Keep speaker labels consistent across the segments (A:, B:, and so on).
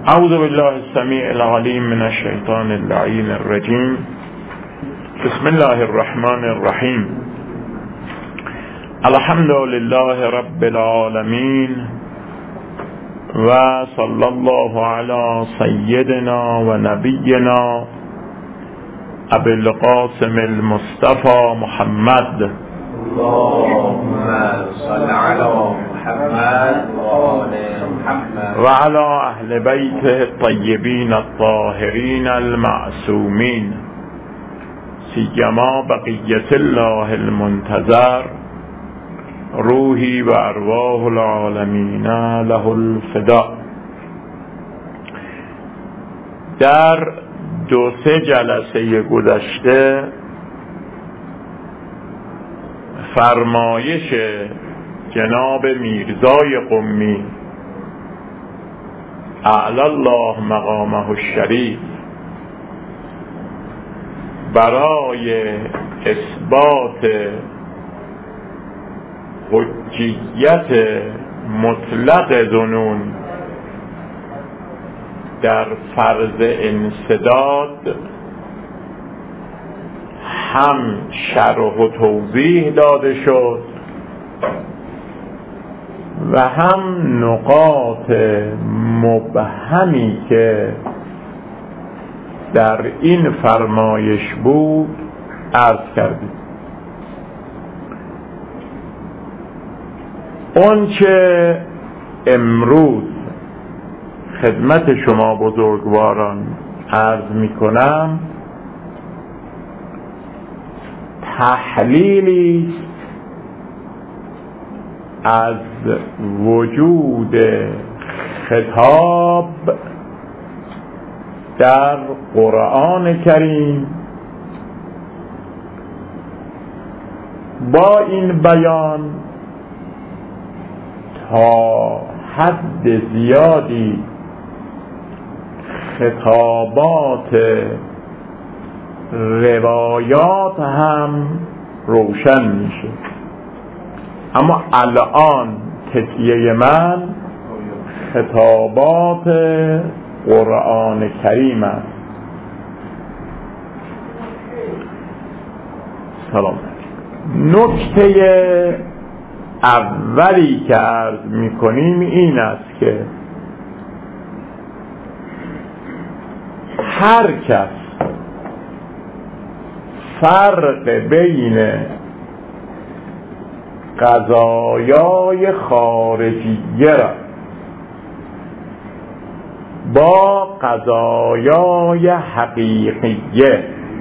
A: اعوذ بالله السمیع العلیم من الشیطان اللعین الرجیم. بسم الله الرحمن الرحیم. الحمد لله رب العالمین و صلی الله علی سیدنا و نبینا ابی القاسم المصطفى محمد.
B: اللهم صل على محمد وآل محمد
A: و علی اهل بیته الطیبین الطاهرین المعصومین، سیما بقیت الله المنتظر، روحی و ارواح العالمین له الفداء. در 2-3 جلسه گذشته فرمایش جناب میرزای قمی اعلی الله مقامه الشریف برای اثبات حجیت مطلق ظنون در فرض انسداد هم شرح و توضیح داده شد و هم نقاط مبهمی که در این فرمایش بود عرض کردیم. اون چه امروز خدمت شما بزرگواران عرض می کنم تحلیلی از وجود خطاب در قرآن کریم با این بیان تا حد زیادی خطابات روایات هم روشن میشه. اما الان تکیه من خطابات قرآن کریم است. سلام. نکته اولی که عرض میکنیم این است که هر کس فرق بین قضایای خارجیه را با قضایای حقیقیه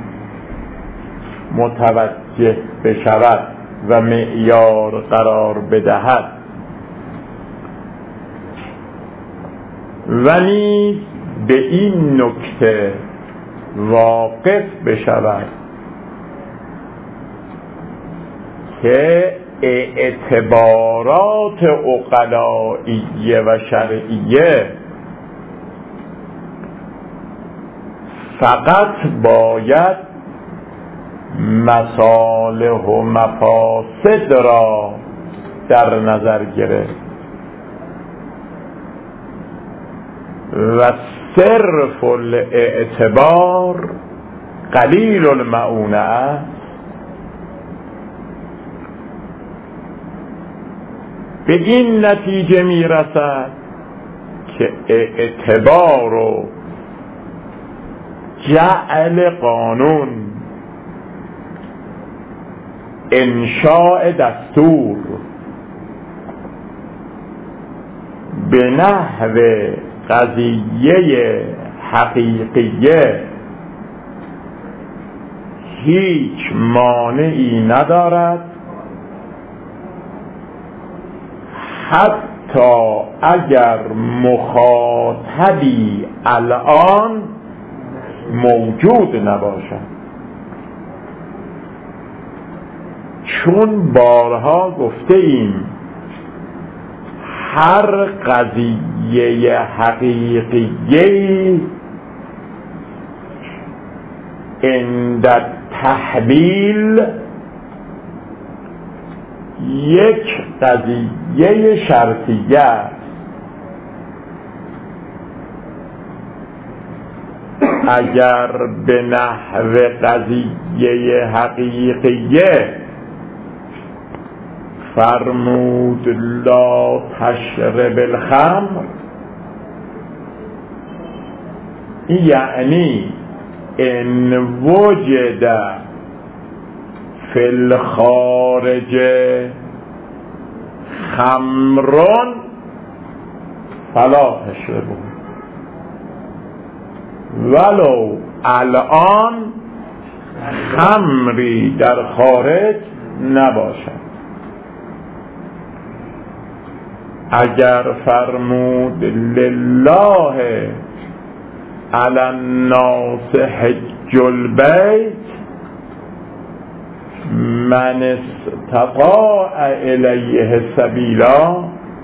A: متوجه بشود و معیار قرار بدهد و نیز به این نکته واقف بشود که اعتبارات عقلائیه و شرعیه فقط باید مصالح و مفاسد را در نظر گرفت و صرف الاعتبار قلیل المعونه است. به این نتیجه میرسد که اعتبار و جعل قانون، انشاء دستور به نحو قضیه حقیقیه هیچ مانعی ندارد، حتی اگر مخاطبی الان موجود نباشد، چون بارها گفته ایم هر قضیه حقیقیه عند تحلیل یک قضیه شرطیه است اگر به نحو قضیه حقیقیه فرمود لا تشرب الخمر، یعنی ان وجد فی الخارج خمر فلا تشربه، ولو الان خمری در خارج نباشد. اگر فرمود لله علی الناس حج البیت من استطاع الیه سبیلا،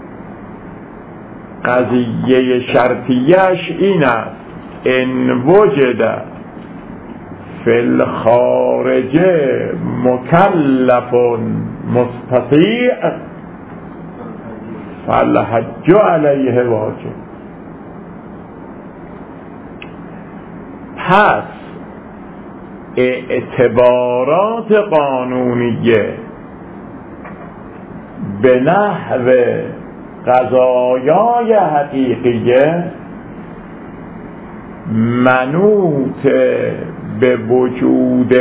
A: قضیه شرطیش این است ان وجد فی الخارج مکلف مستطیع فالحج علیه واجب. پس اعتبارات قانونیه به نحو قضایای حقیقیه منوط به وجود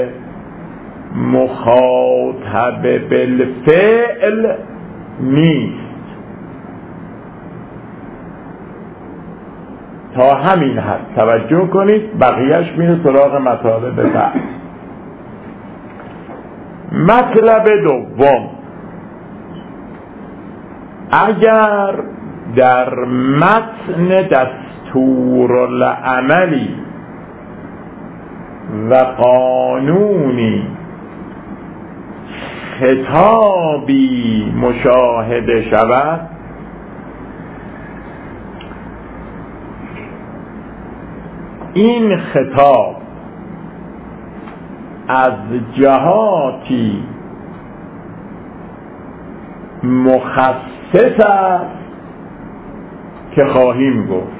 A: مخاطب بالفعل نیست. تا همین حد توجه کنید، بقیهش میره سراغ مطالب بعد. مطلب دوم، اگر در متن دستورالعملی و قانونی خطابی مشاهده شود، این خطاب از جهاتی مخصص است که خواهیم گفت،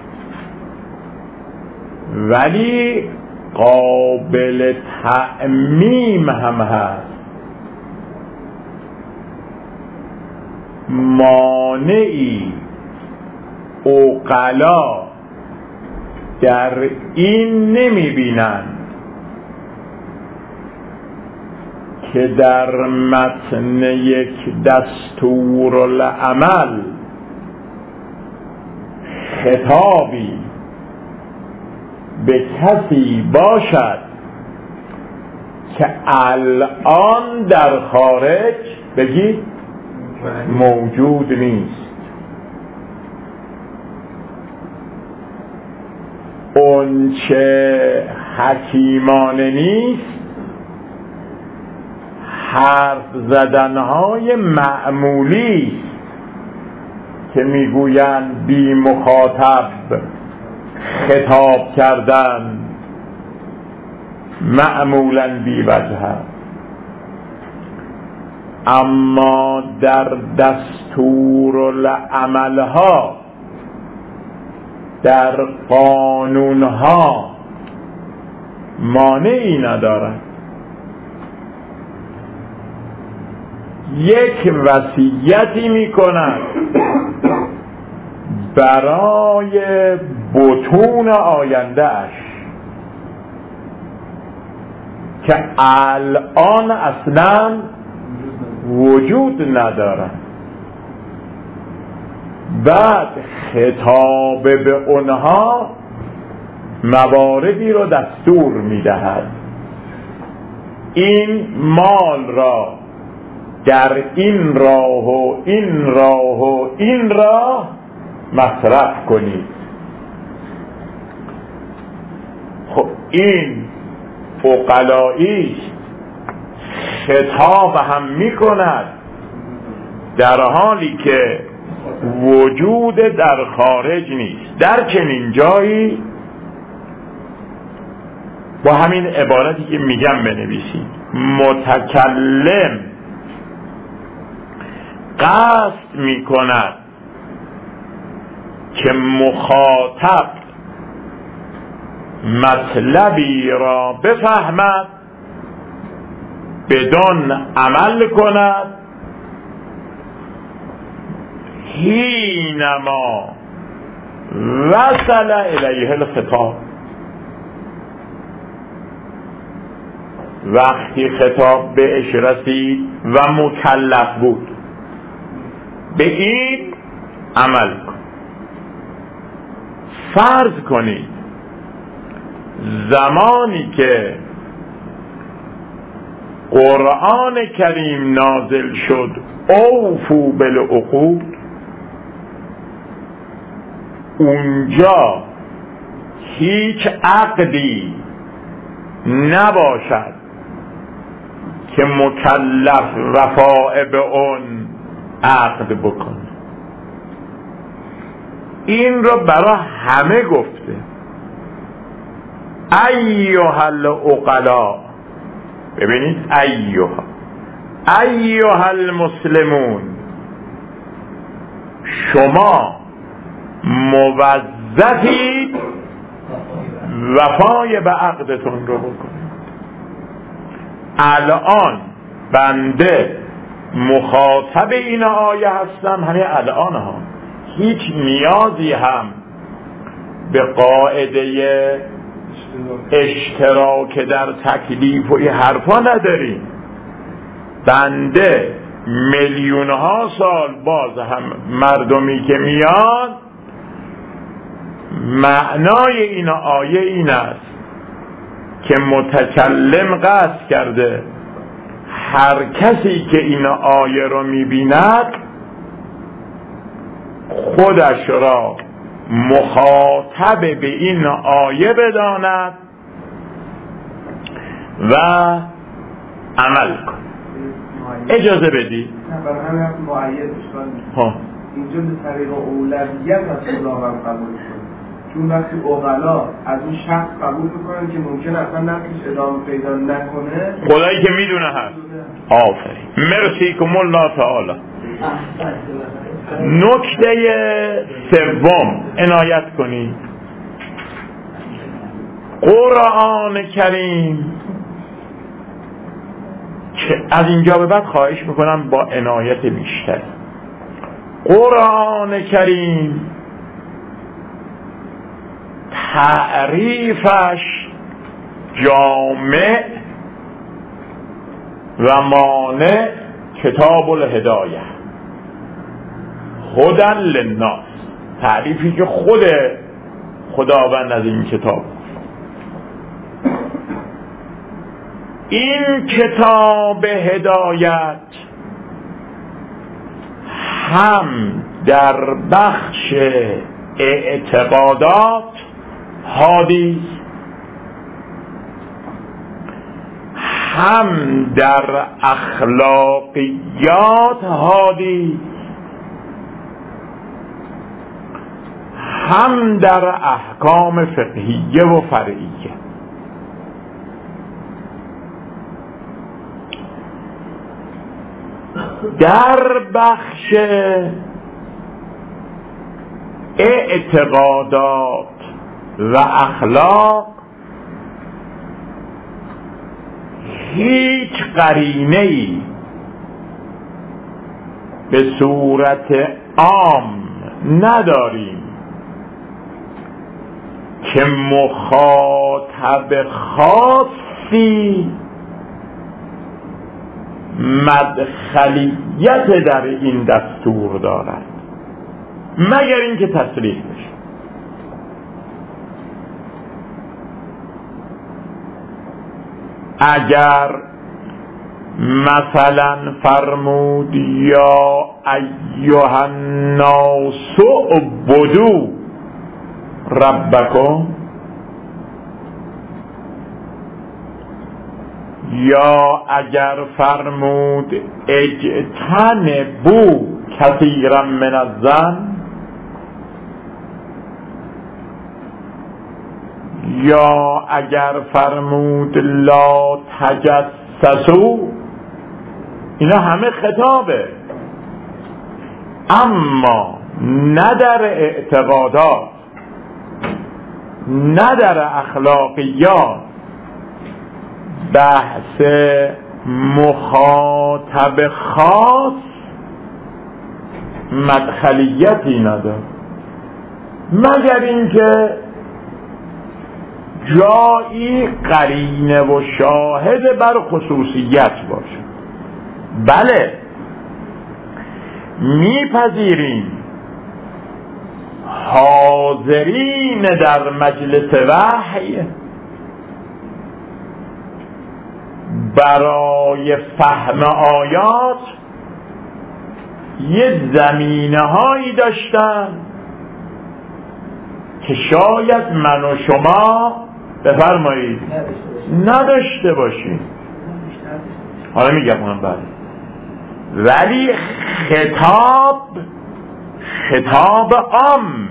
A: ولی قابل تعمیم هم هست. مانعی عقلا در این نمی بینند که در متن یک دستورالعمل خطابی به کسی باشد که الان در خارج بگید موجود نیست. اون چه حکیمانه نیست حرف زدنهای معمولی که میگویند بی مخاطب خطاب کردن معمولا بی وجه. اما در دستورالعملها، در قانونها مانعی ندارد. یک وصیتی میکند برای بطون آینده اش که الان اصلا وجود ندارد، بعد خطاب به اونها مواردی رو دستور میدهد این مال را در این راه و این راه و این راه مصرف کنید. خب این عقلاییست، خطاب هم میکند در حالی که وجود در خارج نیست. در چنین جایی با همین عبارتی که میگم بنویسید، متکلم قصد میکند که مخاطب مطلبی را بفهمد، بدان عمل کند، حینما وصل الیه الخطاب، وقتی خطاب بهش رسید و مکلف بود به این عمل کن. فرض کنید زمانی که قرآن کریم نازل شد اوفو بالعقود، اونجا هیچ عقدی نباشد که مکلف وفاء به اون عقد بکنه. این رو برای همه گفته. ایها العقلاء، ببینید ایها المسلمون، شما موظفید وفای به عقدتون رو بکنید. الان بنده مخاطب این آیه هستم، همین الان ها، هیچ نیازی هم به قاعده اشتراک در تکلیف و این حرفا نداریم. بنده میلیون ها سال باز هم مردمی که میان، معنای این آیه این است که متکلم قصد کرده هر کسی که این آیه رو میبیند خودش را مخاطب به این آیه بداند و عمل کن. اجازه بدی؟
C: اینجا به طریق اولویت از خداوند قبول کنید، چون وقتی عقلا از اون شخص قبول میکنن که ممکن اصلا نفسش ادامه پیدا نکنه،
A: خدایی که میدونه هست. آفرین، مرسی کم الله تعالی. نکته سوم عنایت کنید. قرآن کریم که از اینجا به بعد خواهش میکنم با عنایت بیشتر، قرآن کریم تعریفش جامع و مانع کتاب الهدایه، هدی للناس، تعریفی که خود خداوند از این کتاب. این کتاب هدایت هم در بخش اعتقادات هادی، هم در اخلاقیات هادی، هم در احکام فقهیه و فرعیه. در بخش اعتقادات و اخلاق هیچ قرینه‌ای به صورت عام نداریم که مخاطب خاصی مدخلیت در این دستور دارد، مگر اینکه تصریح بشه. اگر مثلا فرمود یا ایها الناس اعبدوا ربکم، یا اگر فرمود اجتنبوا کثیرا من الظن، یا اگر فرمود لا تجسسوا، اینا همه خطابه، اما نه در اعتقادات نه در اخلاقیات بحث مخاطب خاص مدخلیتی نداره، مگر اینکه جایی قرینه و شاهد بر خصوصیت باشه. بله میپذیریم حاضرین در مجلس وحی برای فهم آیات یه زمینه هایی داشتن که شاید من و شما بفرمایید نداشته باشیم. حالا میگم اونم بعد. ولی خطاب عام،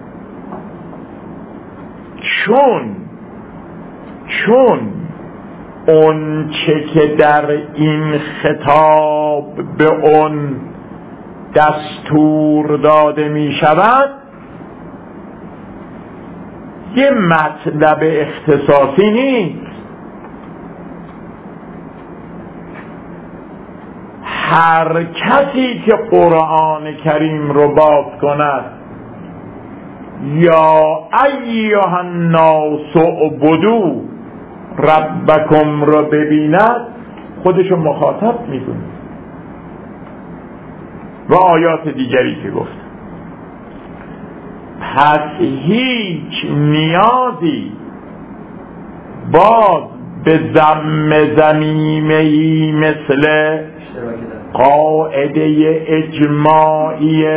A: چون اون چه که در این خطاب به اون دستور داده می شود یه مطلب اختصاصی نیست. هر کسی که قرآن کریم رو باز کند یا ایها الناس اعبدوا ربکم رو ببیند خودشو مخاطب میدونه و آیات دیگری که گفت. پس هیچ نیازی باز به ضمیمه‌ای مثل قاعده اجماعی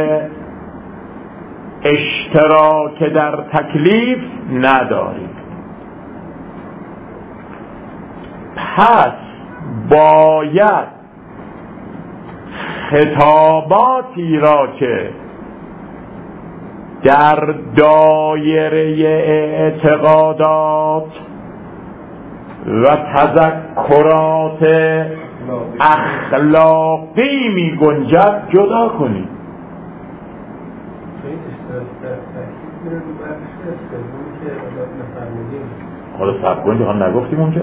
A: اشتراک در تکلیف نداریم. پس باید خطاباتی را که در دایره اعتقادات و تذکرات اخلاقی می گنجد جدا کنید. حالا سب کنید ها نگفتیم اونجا؟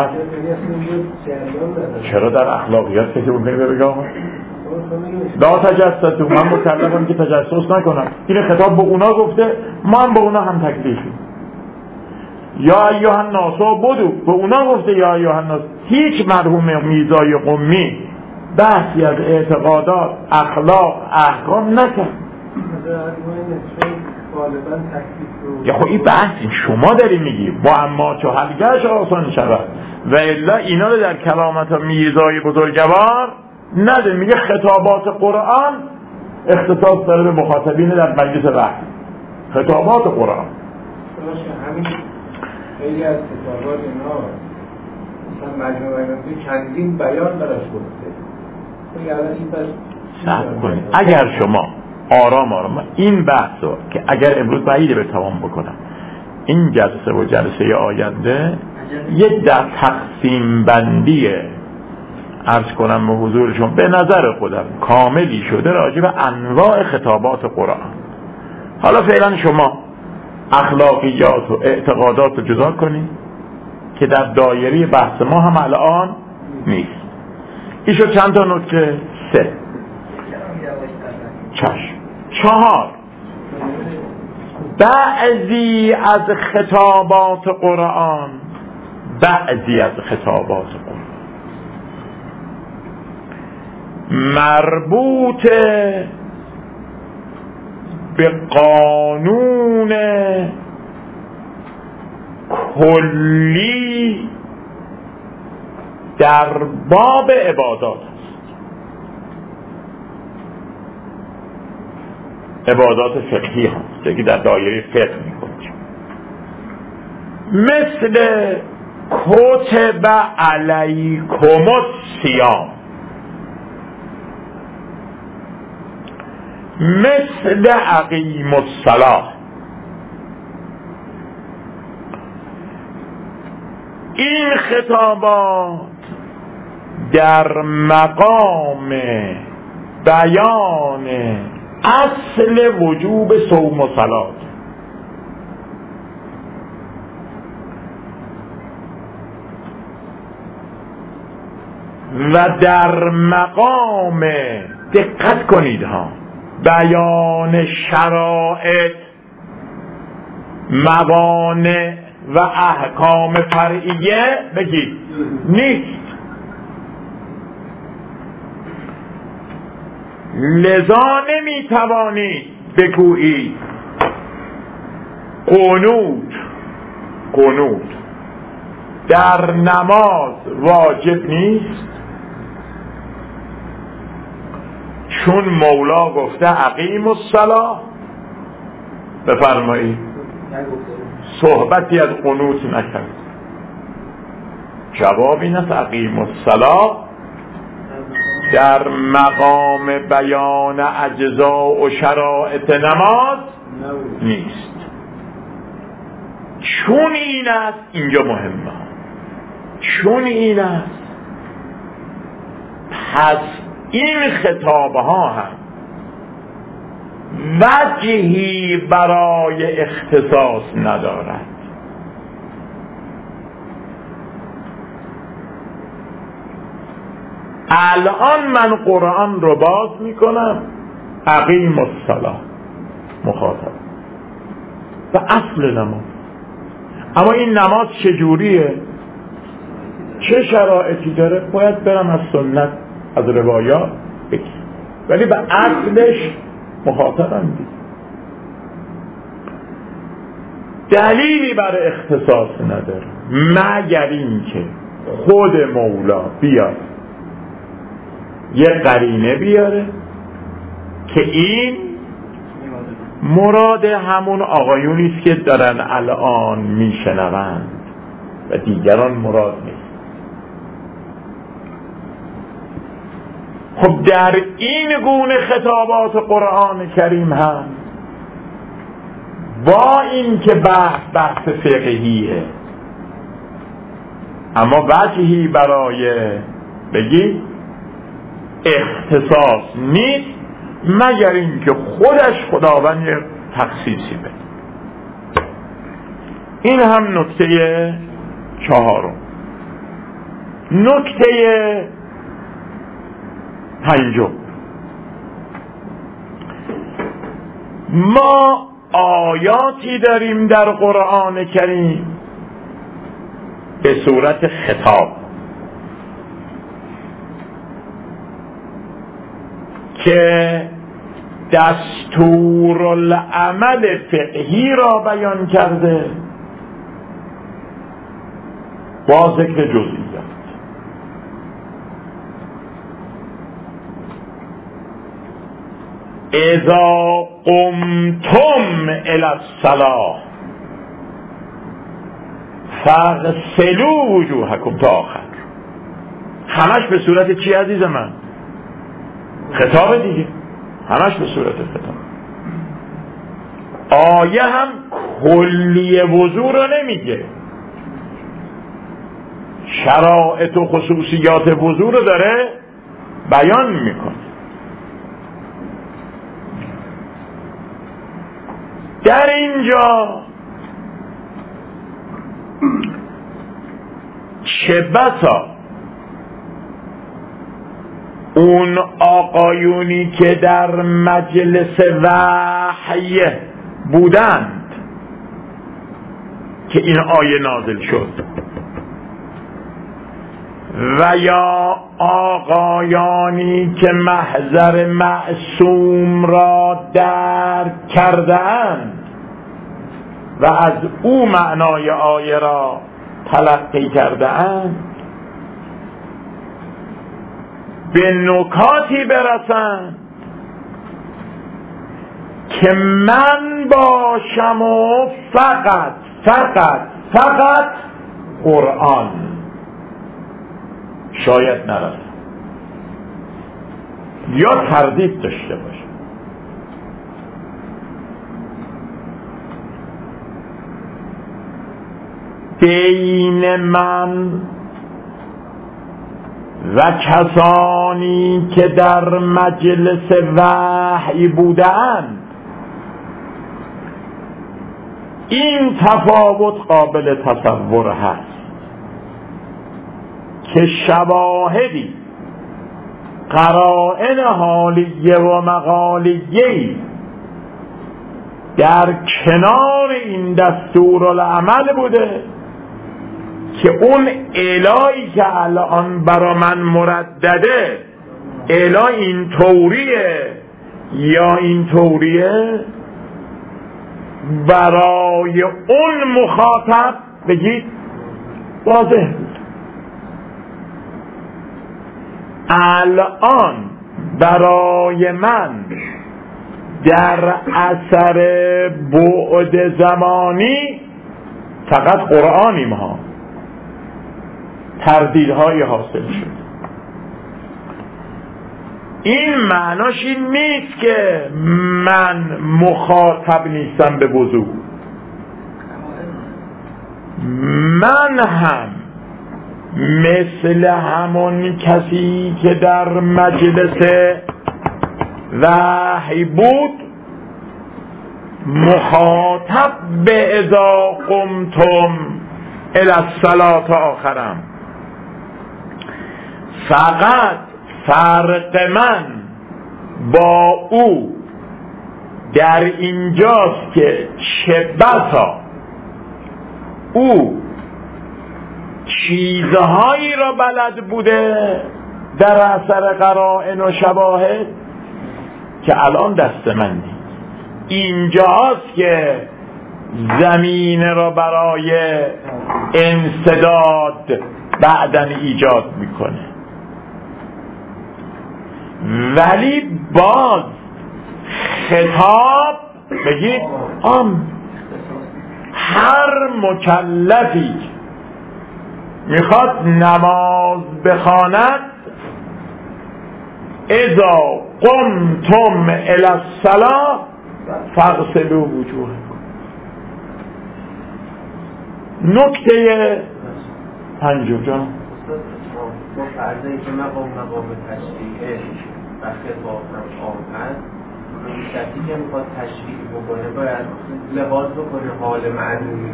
A: چرا در اخلاقیات کسی ممکنی بگه آقا؟ لا تجسسوا، من مکلفم که تجسس نکنم. این خطاب به اونا گفته، ما هم به اونا هم تکلیفیم. یا ایها الناس اعبدوا، به اونا گفته یا ایها الناس. هیچ مرحوم میرزای قمی بحثی از اعتقادات اخلاق احکام نکرد. یا خب این بحث شما داری میگی با اما چو حلقه‌اش آسان شود و الا اینا رو در کلامت میرزای بزرگوار نده. میگه خطابات قرآن اختصاص داره به مخاطبین در مجلس وحی. خطابات قرآن
B: همین خیلی از کتابات اینا مثلا مجموعه چندین بیان براش گفته.
A: صبر کنید. اگر شما آرام این بحث رو که اگر امروز بعیده به تمام بکنم، این جلسه و جلسه آینده یک در تقسیم بندیه عرض کنم به حضورشون به نظر خودم کاملی شده راجع به انواع خطابات قرآن. حالا فعلا شما اخلاقیات و اعتقادات رو جدا کنید که در دایره بحث ما هم الان نیست. ایشو چند تا نکته؟ 3 چشم. 4 بعضی از خطابات قرآن مربوط به قانون کلی در باب عبادات است. عبادات فقهی هست که در دایره فقه میکنیم، مثل کتب علیکم الصیام، مثل اقیم الصلاة. این خطابات در مقام بیان اصل وجوب صوم و صلات. و در مقام دقت کنید ها بیان شرائط موانع و احکام فرعیه بگید نیست. لذا نمیتوانید بگویید قنوت در نماز واجب نیست چون مولا گفته اقیم الصلاة. بفرمایید صحبتی از قنوت نکرد. جواب این است اقیم الصلاة در مقام بیان اجزا و شرائط نماز نیست. چون این است اینجا مهمه، چون این است پس این خطابها هم وجهی برای اختصاص ندارد. الان من قرآن رو باز میکنم اقیم الصلاة مخاطب و اصل نماز، اما این نماز چجوریه؟ چه شرایطی داره؟ باید برم از سنت از روایات بگیر، ولی به اصلش مخاطبم دید. دلیلی برای اختصاص نداره مگر این که خود مولا بیاد یه قرینه بیاره که این مراد همون آقایونی است که دارن الان میشنوند و دیگران مراد نیست. خب در این گونه خطابات قرآن کریم هم با این که بحث فقهیه اما وجهی برای بگی اختصاص نیست مگر اینکه خودش خداوند یه تخصیصی بده. این هم نکته 4. نکته 5 ما آیاتی داریم در قرآن کریم به صورت خطاب که دستورالعمل فقهی را بیان کرده با ذکر جزئیات. اذا قمتم الی الصلاة فاغسلوا وجوهکم تا آخر. همش به صورت چی عزیز من؟ خطاب دیگه، همش به صورت خطاب. آیه هم کلی وضو رو نمیگه، شرایط و خصوصیات وضو رو داره بیان میکنه. در اینجا چه بسا اون آقایونی که در مجلس وحی بودند که این آیه نازل شد و یا آقایانی که محضر معصوم را درک کردند و از او معنای آیه را تلقی کردند به نکاتی برسند که من باشم و فقط قرآن شاید نرسم یا تردید داشته باشه. بین من و کسانی که در مجلس وحی بودند این تفاوت قابل تصور هست که شواهدی قرائن حالیه و مقالیه در کنار این دستورالعمل بوده که اون الهی که الان برا من مردده اله این طوریه یا این طوریه، برای اون مخاطب بگید واضح بود. الان برای من در اثر بعد زمانی فقط قرآنیم ها، تردیدهای حاصل شد. این معناش این نیست که من مخاطب نیستم به وضوح، من هم مثل همون کسی که در مجلس وحی بود مخاطب به اذا قمتم الی الصلاة آخرم. فقط فرق من با او در اینجاست که چه بسا او چیزهایی را بلد بوده در اثر قرائن و شواهد که الان دست من نیست. اینجاست که زمین را برای انسداد بعداً ایجاد میکنه. ولی باز خطاب بگید هر مکلفی میخواد نماز بخواند اذا قمتم الی الصلاة فاغسلوا وجوهکم. نکته پنجم جان
C: با فرضی که مقام تشریعه و خطاب هم عام هست، کسی که میخواد تشریع بکنه باید لحاظ بکنه حال معلومی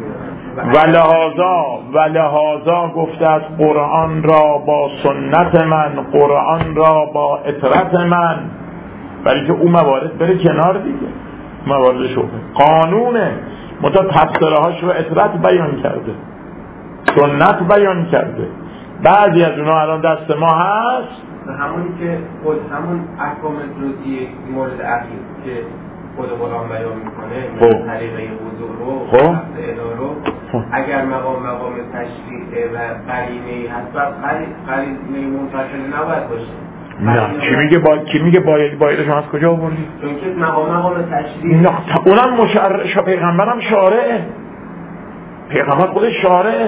A: و لحاظا گفته از قرآن را با سنت من، قرآن را با اطرت من، ولی که اون موارد بره کنار دیگه، موارد شبه قانونه متا تفسیره هاش رو اطرت بیان کرده، سنت بیان کرده. بعضی از اونها الان دست ما هست،
C: همونی که خود همون احکام جزئی مورد اخیر که خود قرآن بیان میکنه، طریقه وضوء رو، اله رو، اگر مقام تشریع و قرینه‌ای هست و قرینه منفصل نباید باشه.
A: نه کی میگه بایدش از کجا آوردی؟
C: چون که مقام تشریع
A: نه اونم مشرع، پیغمبرم شارعه، پیغمبر خودش شارعه.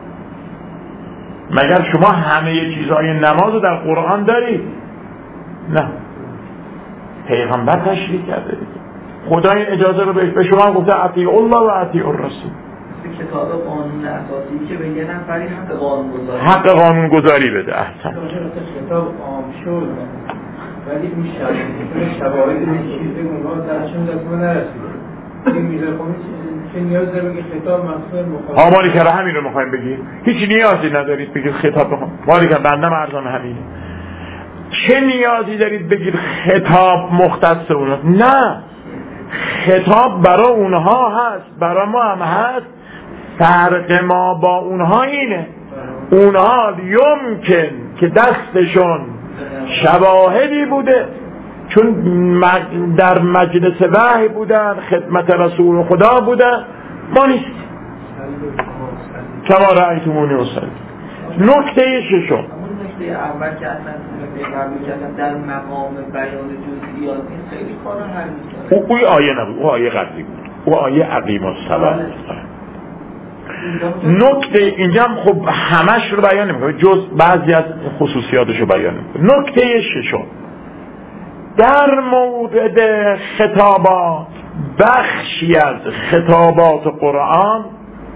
A: مگر شما همه چیزهای نماز رو در قرآن دارید؟ نه، پیغمبر تشریح کرده دیگه. خدا این اجازه رو به شما گفته اطیع الله و اطیع الرسول.
D: کتاب قانون اساسی که به یه نفری
A: حق قانون گذاری بده. احسن.
B: کتاب عام شد ولی این شواهد این چیزی اونها درشون دست ما نرسیده. این میره چه نیاز داره بگید خطاب مقصود مخاطب؟
A: مالی که همین رو میخوایم بگیم، هیچ نیازی ندارید بگید خطاب بخوام. مالی که بنده مرزان همینه. چه نیازی دارید بگید خطاب مختص اونها؟ نه، خطاب برای اونها هست، برای ما هم هست. فرق ما با اونها اینه، اونها یمکن که دستشون شواهدی بوده چون در مجلس وحی بودن، خدمت رسول خدا بودن، ما نیست. کما رأیتمونی اصلی. نکته ششم،
D: نکته اول که اصلا پیغمبر کردن در مقام بیان جزئیات این خیلی کارا حل می‌کنه.
A: او آیه نبود، او آیه قدری بود، او آیه اقیم الصلاة. نکته اینجا هم خب همش رو بیان نمی‌کنه، جز بعضی از خصوصیاتش رو بیان می‌کنه. نکته ششم در مورد خطابات، بخشی از خطابات قرآن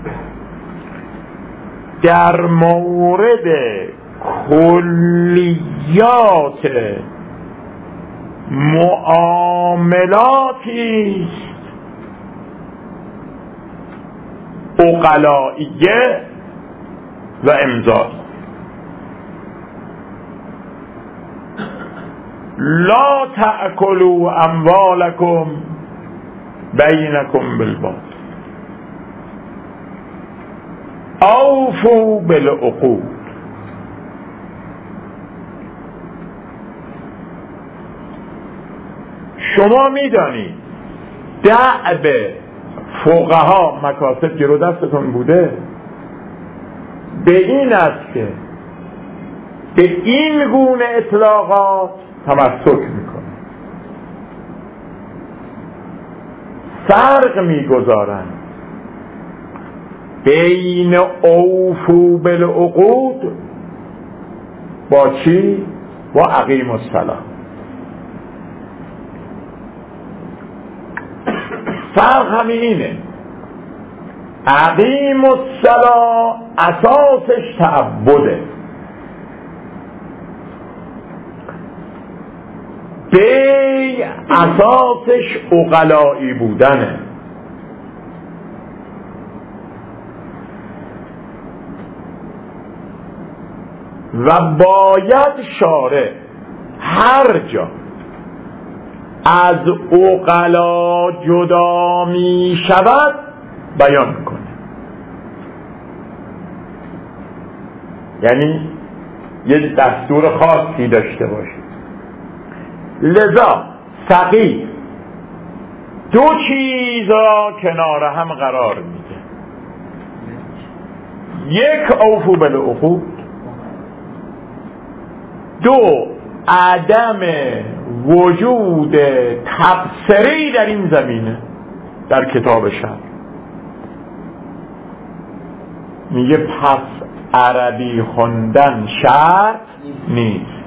A: در مورد کلیات معاملاتی عقلائیه و امضا. لا تأکلوا اموالکم بینکم بالباطل اوفوا بالعقود. شما میدانید دأب فقها مکاسب گرو دستتون بوده به این است که به این گونه اطلاقات تمسک میکنه، فرق میگذارند بین اوفوا بالعقود با چی؟ با اقیموا الصلاة. فرق همین اینه، اقیموا الصلاة اساسش تعبده، بی اساسش عقلائی بودنه. و باید شارع هر جا از عقلا جدا می شود بیان کنه، یعنی یه دستور خاصی داشته باشه. لذا فقیه دو چیز را کنار هم قرار میده، یک اوفوا بالعقود، دو عدم وجود تبصره‌ای در این زمینه در کتاب شرع. میگه پس عربی خوندن شرط نیست،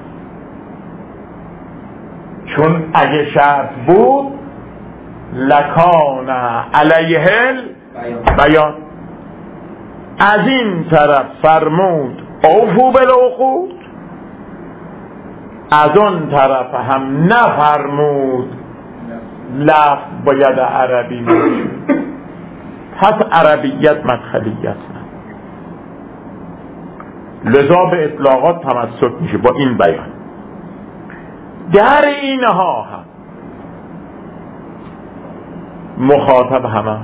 A: چون اگه شرط بود لکان علیه بیان. از این طرف فرمود اوفوا بالعقود، از اون طرف هم نفرمود لفظ باید عربی باشه. پس عربیت مدخلیت نه، لذا به اطلاقات تمسک میشه با این بیان. در اینها هم مخاطب همه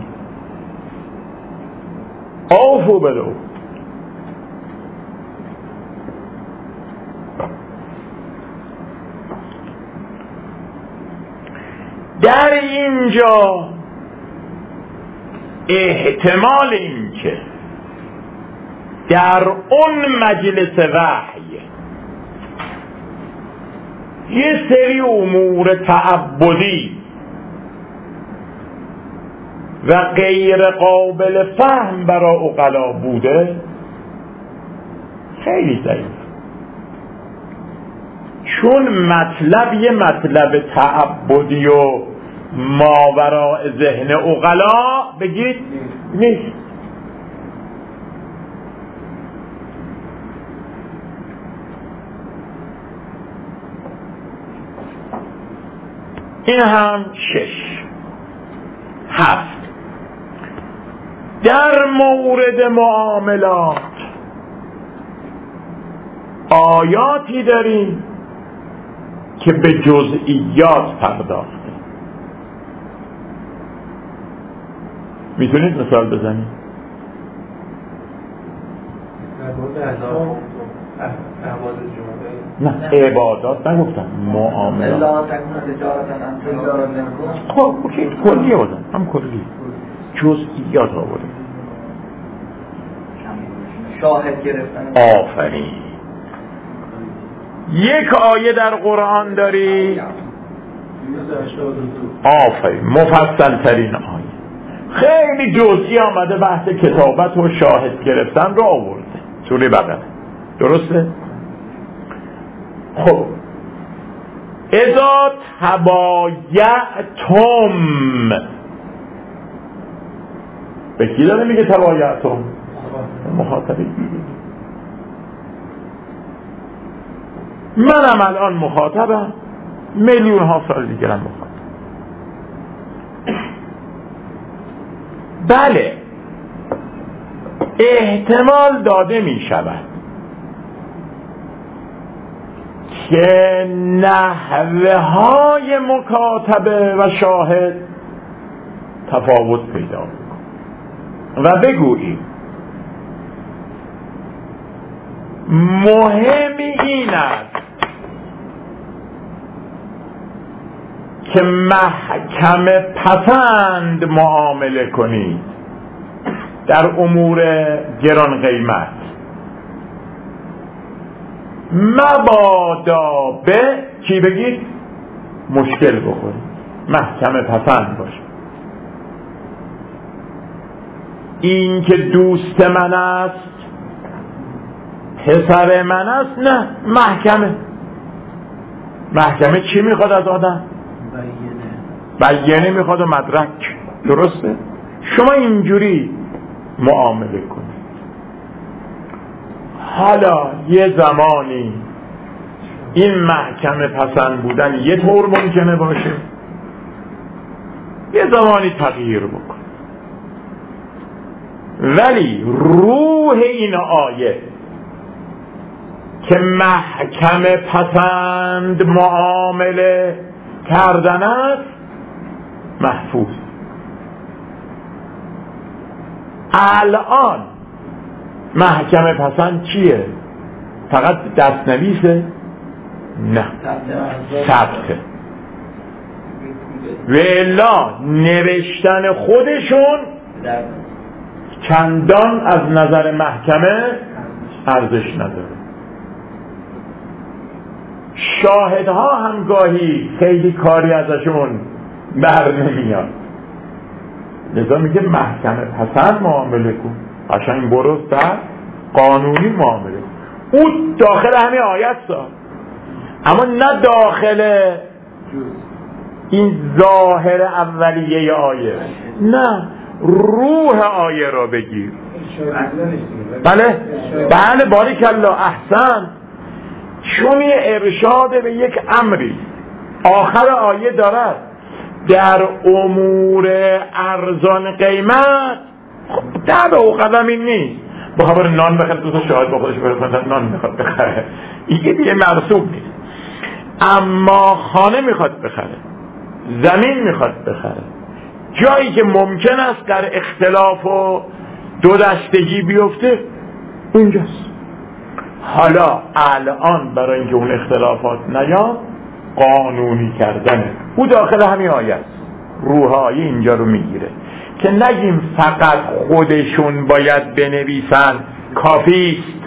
A: اوفوا بالعقود. در اینجا احتمال این که در اون مجلس وحی یه سری امور تعبدی و غیر قابل فهم برای عقلا بوده خیلی ضعیف، چون مطلب یه مطلب تعبدی و ماوراء ذهن عقلا بگید نیست. این هم 6. 7 در مورد معاملات آیاتی داریم که به جزئیات پرداخته. میتونید مثال بزنید؟ نه عبادات نگفتم، معاملات. خب کلیه بودن، هم کلیه جزئیات آورده.
D: شاهد گرفتن.
A: آفرین. یک آیه در قرآن داری، آفرین، مفصل ترین آیه، خیلی جزئی آمده بحث کتابت و شاهد گرفتن رو آورده، سوره بقره، درسته؟ خب اذا تبایعتم، به کی داره میگه تبایعتم؟ مخاطبی. منم الان مخاطبم، میلیون ها سال دیگرم مخاطب. بله احتمال داده می شود که نحوه های مکاتبه و شاهد تفاوت پیدا کن و بگوییم مهمی این است که محکمه پسند معامله کنید در امور گران قیمت، مبادا به چی بگید؟ مشکل بخورید. محکمه پسند باشه. این که دوست من است، پسر من است، نه، محکمه چی میخواد از آدم؟ بیانه میخواد و مدرک. درسته؟ شما اینجوری معامله کنید. حالا یه زمانی این محکمه پسند بودن یه طور ممکنه باشه، یه زمانی تغییر بکن، ولی روح این آیه که محکمه پسند معامله کردن است محفوظ. الان محکمه پسند چیه؟ فقط دستنویسه؟ نه، ثبته. و الا نوشتن خودشون چندان از نظر محکمه ارزش نداره. شاهدها هم گاهی خیلی کاری ازشون بر نمیاد، لذا میگه محکمه پسند معامله کن، قشنگ برو در قانونی معامله کن. او داخل همین آیت سا، اما نه داخل این ظاهر اولیه آیه، نه، روح آیه را بگیر. بله باریکالله، احسن. چون یه ارشاد به یک امری آخر آیه دارد در امور ارزان قیمت، خب در او قدم این نیست با خبر نان بخره، دو تا شاهد با خودش برسندن نان میخواد بخره، این دیگه مرسوم نیست. اما خانه میخواد بخره، زمین میخواد بخره، جایی که ممکن است در اختلاف و دو دستگی بیفته اونجاست. حالا الان برای اینکه اون اختلافات نیاد قانونی کردنه، او داخل همین آیه روح آیه اینجا رو میگیره که نگیم فقط خودشون باید بنویسن کافیست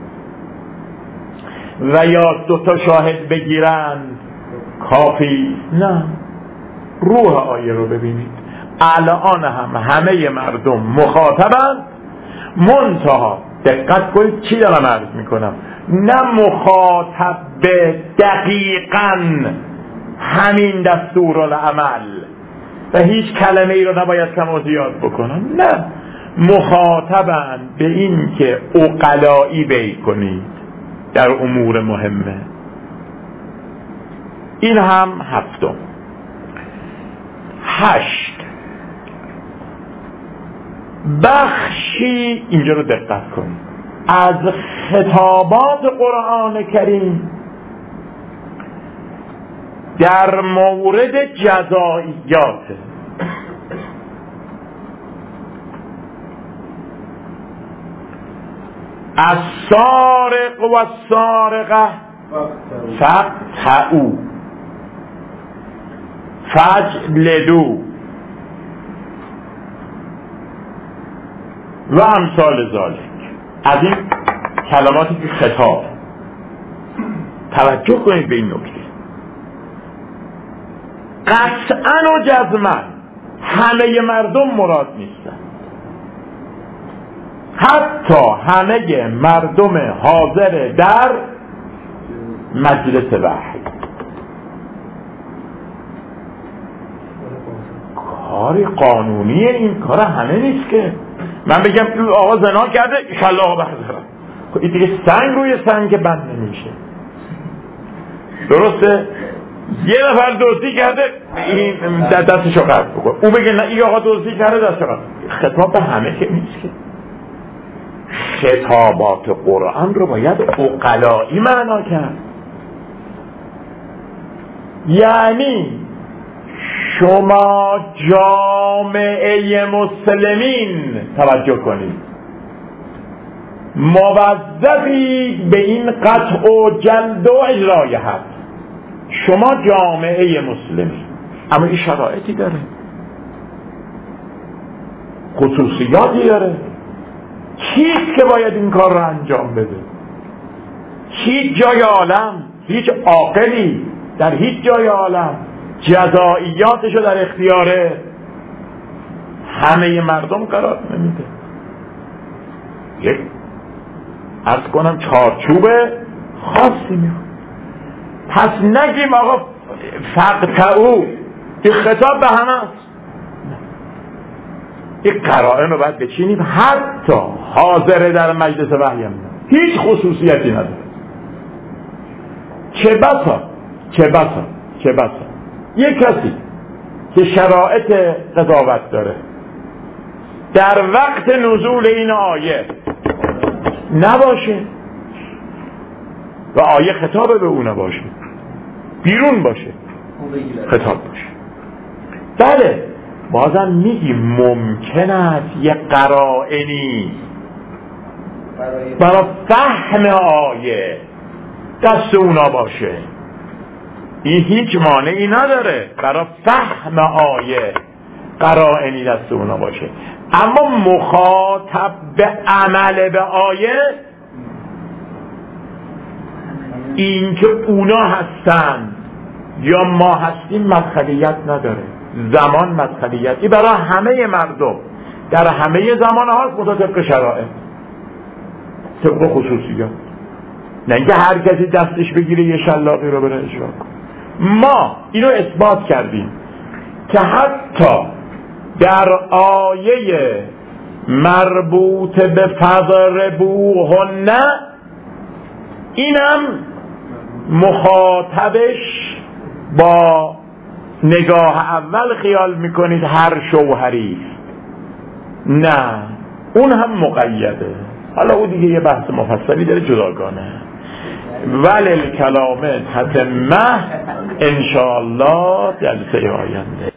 A: و یا دوتا شاهد بگیرن کافی، نه، روح آیه رو ببینید. الان هم همه مردم مخاطبند، منتها دقت کنید چی دارم عرض میکنم، نه مخاطب دقیقاً همین دستورالعمل و هیچ کلمه ای رو نباید کم و زیاد بکنن، نه، مخاطبند به این که عقلایی بی کنید در امور مهمه. این هم هفتم. 8 بخشی اینجا رو دقت کنید از خطابات قرآن کریم در مورد جزائیات. السارق و السارقه فاقطعوا فاجلدوا و امثال ذالک. از این کلماتی که خطاب، توجه کنید به این نکته، قطعاً و جزماً همه مردم مراد نیستن، حتی همه مردم حاضر در مجلس وحی. کاری قانونی این کار همه نیست که من بگم آقا زنا کرده ایشالله آقا بردارم، این دیگه سنگ روی سنگ بند نمیشه. درسته؟ یه نفر دزدی کرده این دستشو قطع بکن، اون بگه نه این آقا دزدی کرده دستشو قطع. خطاب به همه که نیست که. خطابات قرآن رو باید عقلایی معنا کرد. یعنی شما جامعه مسلمین توجه کنید موظفی به این قطع و جلد و اجرای حد. شما جامعه مسلمین، اما این شرایطی داره، خصوصیاتی داره. کیست که باید این کار رو انجام بده؟ هیچ جای عالم هیچ عاقلی در هیچ جای عالم جزائیاتش رو در اختیار همه مردم قرار نمیده. یک عرض کنم چارچوب خاصی میخواد. پس نگیم آقا فقطعو، این خطاب به همه است. این قرائن رو باید بچینیم. حتی حاضر در مجلس وحی هم هیچ خصوصیتی نداره. چه بسا یک کسی که شرایط قضاوت داره در وقت نزول این آیه نباشه و آیه خطاب به اون نباشه، بیرون باشه خطاب باشه. بله بازم میگیم ممکن است یه قرائنی برای فهم آیه دست اونا باشه، این هیچ مانعی نداره برای فهم آیه قرائنی دست اونا باشه، اما مخاطب به عمل به آیه این که اونا هستن یا ما هستیم مدخلیت نداره. زمان مدخلیتی برای همه مردم در همه زمان ها مطابق شرایط طبق خصوصیات، نه اینکه هر کسی دستش بگیره یه شلاقی رو بره اجرا کنه. ما اینو اثبات کردیم که حتی در آیه مربوط به فضربوهن اینم مخاطبش با نگاه اول خیال میکنید هر شوهری، نه اون هم مقیده. حالا او دیگه یه بحث مفصلی داره جداگانه. ولل کلام تتمه انشاءالله جلسه آینده.